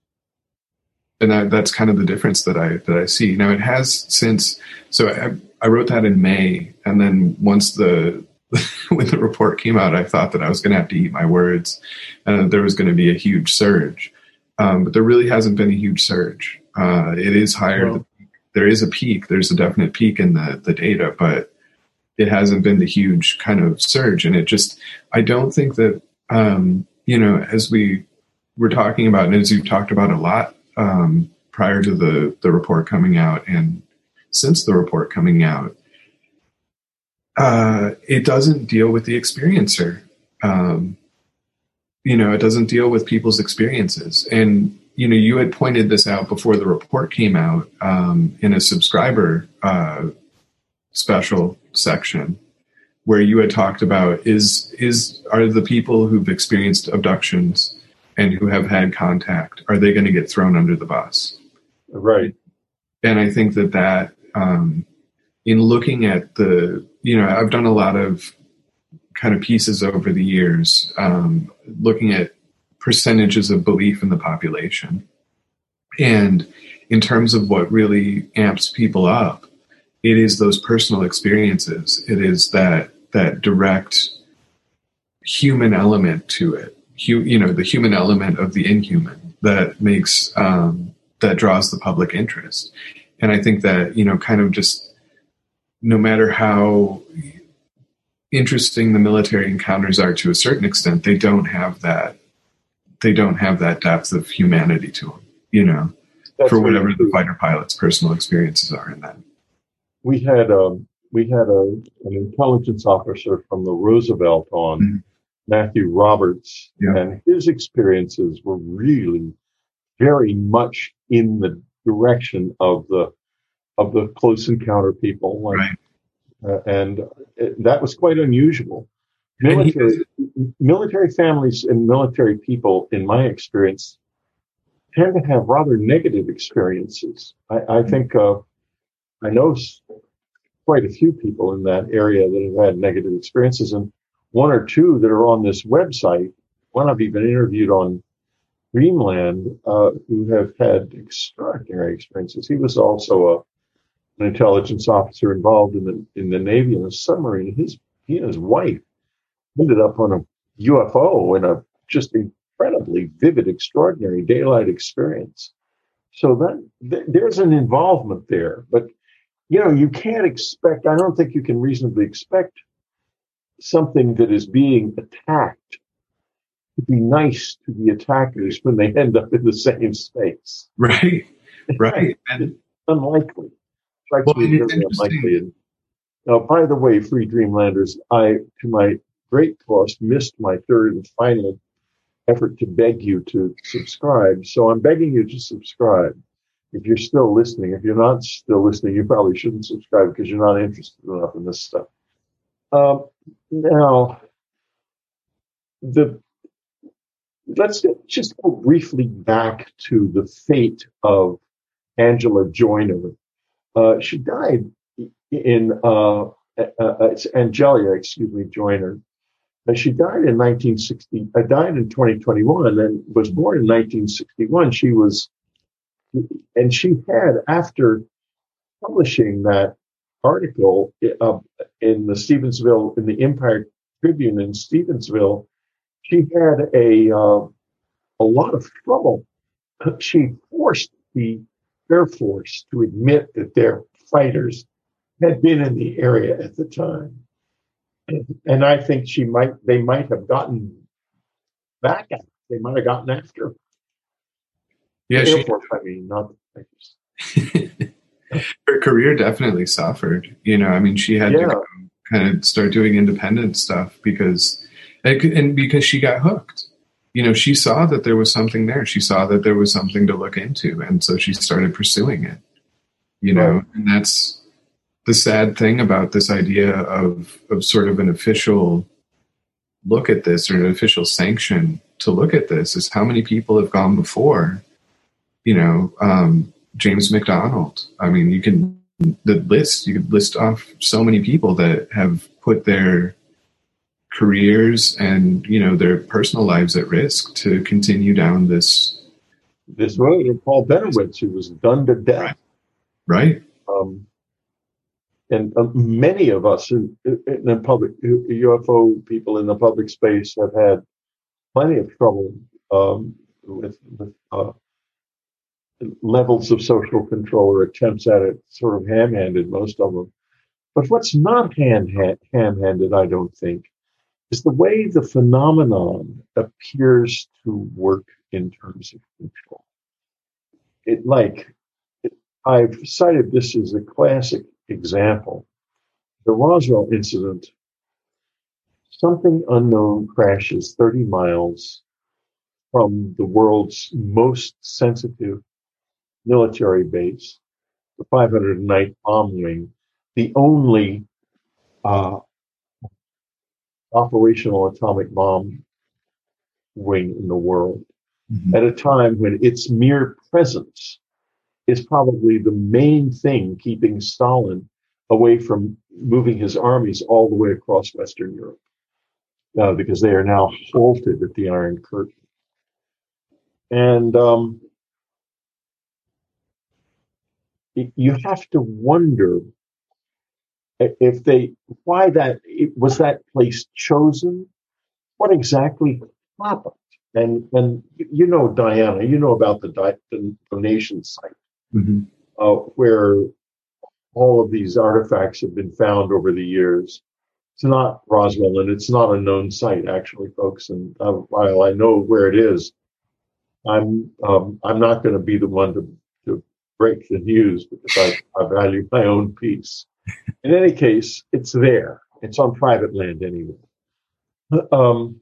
and that, that's kind of the difference that I, that I see. Now it has since, so I, I wrote that in May. And then once the, when the report came out, I thought that I was going to have to eat my words and that there was going to be a huge surge. Um, but there really hasn't been a huge surge. Uh, it is higher. Well, there is a peak. There's a definite peak in the, the data, but it hasn't been the huge kind of surge. And it just, I don't think that, um, you know, as we were talking about, and as you've talked about a lot um, prior to the, the report coming out and since the report coming out, uh, it doesn't deal with the experiencer. Um, you know, it doesn't deal with people's experiences. And, you know, you had pointed this out before the report came out um, in a subscriber uh, special section where you had talked about is, is, are the people who've experienced abductions and who have had contact, are they going to get thrown under the bus? Right. And I think that that, um, in looking at the, you know, I've done a lot of kind of pieces over the years, um, looking at percentages of belief in the population. And in terms of what really amps people up, it is those personal experiences. It is that that direct human element to it. Hu- you know, the human element of the inhuman that makes um, that draws the public interest. And I think that, you know, kind of just no matter how interesting the military encounters are to a certain extent, they don't have that. They don't have that depth of humanity to them. You know, That's for whatever the fighter pilot's personal experiences are in that. We had um, we had a an intelligence officer from the Roosevelt on, mm-hmm. Matthew Roberts, yeah. and his experiences were really very much in the direction of the of the close encounter people, like, right? Uh, and it, that was quite unusual. Military military families and military people, in my experience, tend to have rather negative experiences. I, I think uh, I know quite a few people in that area that have had negative experiences, and one or two that are on this website. One I've even interviewed on Dreamland, uh, who have had extraordinary experiences. He was also a an intelligence officer involved in the in the Navy in a submarine. His he and his wife ended up on a U F O in a just incredibly vivid, extraordinary daylight experience. So that th- there's an involvement there, but you know you can't expect. I don't think you can reasonably expect something that is being attacked to be nice to the attackers when they end up in the same space. Right, right, and unlikely. Strikes well, me very unlikely. And now, by the way, Free Dreamlanders, I, to my great cost, missed my third and final effort to beg you to subscribe. So I'm begging you to subscribe. If you're still listening, if you're not still listening, you probably shouldn't subscribe because you're not interested enough in this stuff. Um, now, the let's just go briefly back to the fate of Angela Joyner. Uh, she died in, uh, uh, it's Angelia, excuse me, Joyner. Uh, she died in nineteen sixty, uh, died in twenty twenty-one and was born in nineteen sixty-one. She was, and she had, after publishing that article uh, in the Stevensville, in the Empire Tribune in Stevensville, she had a, uh, a lot of trouble. She forced the Air Force to admit that their fighters had been in the area at the time. And I think she might, they might have gotten back at her. They might have gotten after her. Yeah, the Air she, Force, I mean, not the fighters. Her career definitely suffered. You know, I mean, she had yeah. to go, kind of start doing independent stuff because, and because she got hooked. You know, she saw that there was something there. She saw that there was something to look into. And so she started pursuing it, you know, right. And that's the sad thing about this idea of, of sort of an official look at this or an official sanction to look at this is how many people have gone before, you know, um, James McDonald. I mean, you can, the list, you could list off so many people that have put their careers and, you know, their personal lives at risk to continue down this this road. And Paul Benowitz, who was done to death, right? Um, and uh, many of us in, in the public U F O people in the public space have had plenty of trouble um, with, with uh, levels of social control or attempts at it, sort of ham-handed, most of them. But what's not hand ham-handed, I don't think, is the way the phenomenon appears to work in terms of control. It like, it, I've cited this as a classic example. The Roswell incident, something unknown crashes thirty miles from the world's most sensitive military base, the five hundred ninth Bomb Wing, the only uh, operational atomic bomb wing in the world, mm-hmm. at a time when its mere presence is probably the main thing keeping Stalin away from moving his armies all the way across Western Europe, uh, because they are now halted at the Iron Curtain. And um, you have to wonder if they, why that, was that place chosen? What exactly happened? And and you know, Diana, you know about the, the donation site, mm-hmm. uh, where all of these artifacts have been found over the years. It's not Roswell, and it's not a known site, actually, folks. And uh, while I know where it is, I'm um, I'm not going to be the one to, to break the news, because I, I value my own peace. In any case, it's there. It's on private land anyway. Um,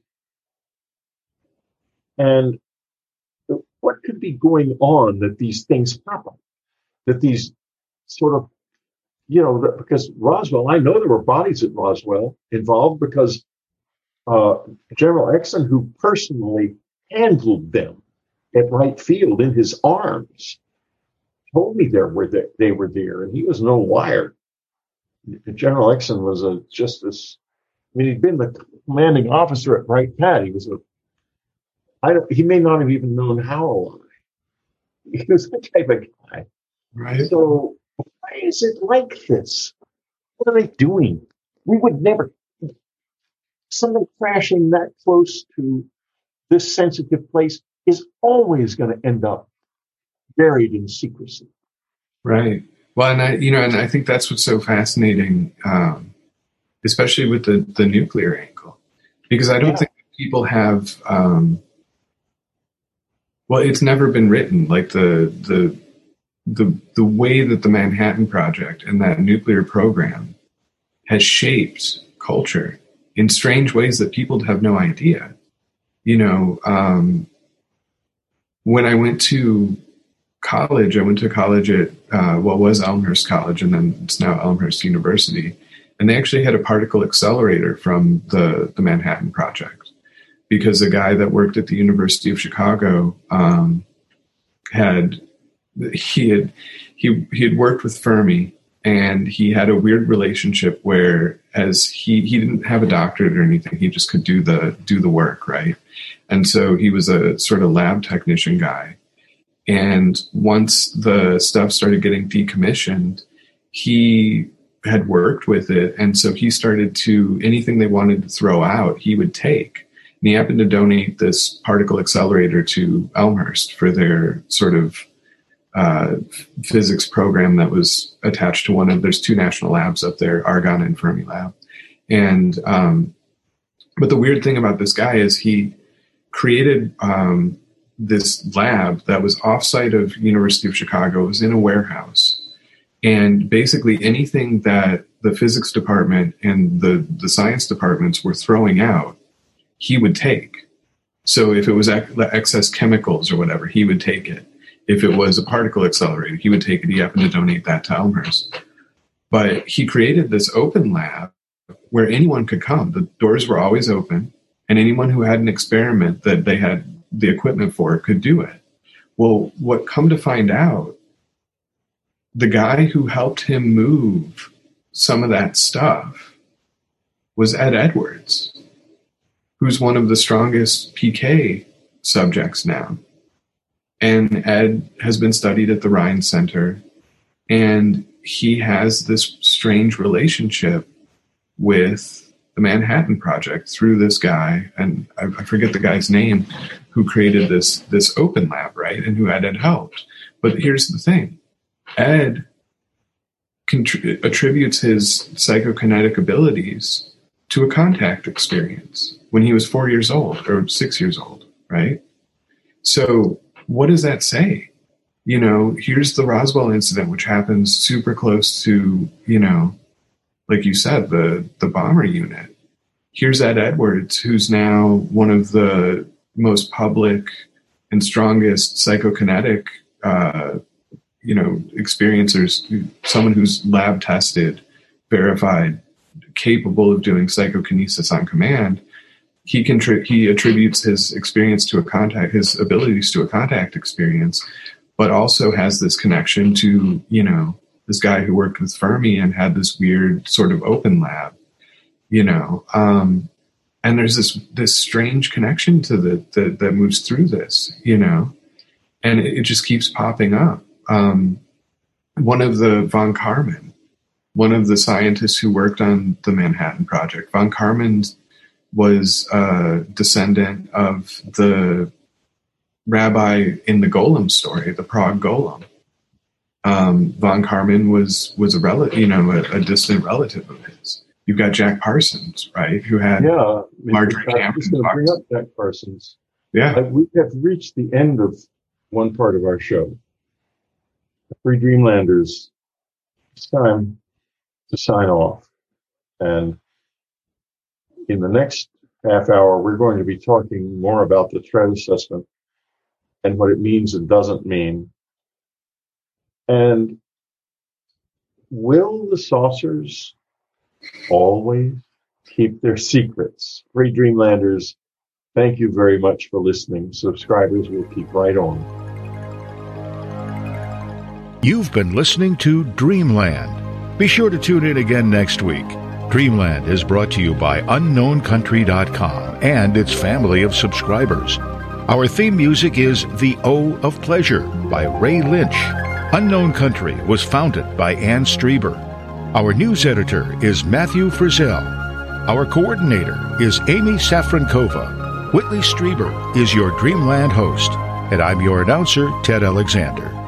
and what could be going on that these things happen? That these sort of, you know, because Roswell, I know there were bodies at Roswell involved, because uh, General Exon, who personally handled them at Wright Field in his arms, told me there were the, they were there, and he was no liar. General Exon was a just this. I mean, he'd been the commanding officer at Wright Pat. He was a. I don't. He may not have even known how to lie. He was that type of guy. Right. So why is it like this? What are they doing? We would never. Something crashing that close to this sensitive place is always going to end up buried in secrecy. Right. Well, and I, you know, and I think that's what's so fascinating, um, especially with the, the nuclear angle, because I don't yeah. think people have, um, well, it's never been written like the, the, the, the way that the Manhattan Project and that nuclear program has shaped culture in strange ways that people have no idea. You know, um, when I went to college, I went to college at uh, what was Elmhurst College, and then it's now Elmhurst University. And they actually had a particle accelerator from the, the Manhattan Project, because a guy that worked at the University of Chicago um, had he had he he had worked with Fermi, and he had a weird relationship where, as he he didn't have a doctorate or anything, he just could do the do the work, right? And so he was a sort of lab technician guy. And once the stuff started getting decommissioned, he had worked with it. And so he started to, anything they wanted to throw out, he would take. And he happened to donate this particle accelerator to Elmhurst for their sort of uh, physics program that was attached to one of, there's two national labs up there, Argonne and Fermilab. And, um, but the weird thing about this guy is he created, um, this lab that was offsite of University of Chicago. It was in a warehouse. And basically anything that the physics department and the, the science departments were throwing out, he would take. So if it was excess chemicals or whatever, he would take it. If it was a particle accelerator, he would take it. He happened to donate that to Elmhurst. But he created this open lab where anyone could come. The doors were always open, and anyone who had an experiment that they had the equipment for it could do it. Well, what come to find out, the guy who helped him move some of that stuff was Ed Edwards, who's one of the strongest P K subjects now. And Ed has been studied at the Rhine Center, and he has this strange relationship with the Manhattan Project through this guy, and I, I forget the guy's name, who created this this open lab, right, and who Ed had helped. But here's the thing. Ed contri- attributes his psychokinetic abilities to a contact experience when he was four years old or six years old, right? So what does that say? You know, here's the Roswell incident, which happens super close to, you know, like you said, the, the bomber unit. Here's Ed Edwards, who's now one of the most public and strongest psychokinetic, uh, you know, experiencers, someone who's lab tested, verified, capable of doing psychokinesis on command. He can tri- he attributes his experience to a contact, his abilities to a contact experience, but also has this connection to, you know, this guy who worked with Fermi and had this weird sort of open lab, you know. Um, and there's this this strange connection to the, the that moves through this, you know, and it, it just keeps popping up. Um, one of the von Karman, one of the scientists who worked on the Manhattan Project, von Karman was a descendant of the rabbi in the Golem story, the Prague Golem. Um, von Karman was was a relative, you know, a, a distant relative of his. You've got Jack Parsons, right? Who had yeah, Marjorie I'm just going to bring up Jack Parsons. Yeah, uh, we have reached the end of one part of our show. Free Dreamlanders, it's time to sign off, and in the next half hour, we're going to be talking more about the threat assessment and what it means and doesn't mean. And will the saucers always keep their secrets? Free Dreamlanders, thank you very much for listening. Subscribers will keep right on. You've been listening to Dreamland. Be sure to tune in again next week. Dreamland is brought to you by unknown country dot com and its family of subscribers. Our theme music is The O of Pleasure by Ray Lynch. Unknown Country was founded by Ann Strieber. Our news editor is Matthew Frizzell. Our coordinator is Amy Safrankova. Whitley Strieber is your Dreamland host, and I'm your announcer, Ted Alexander.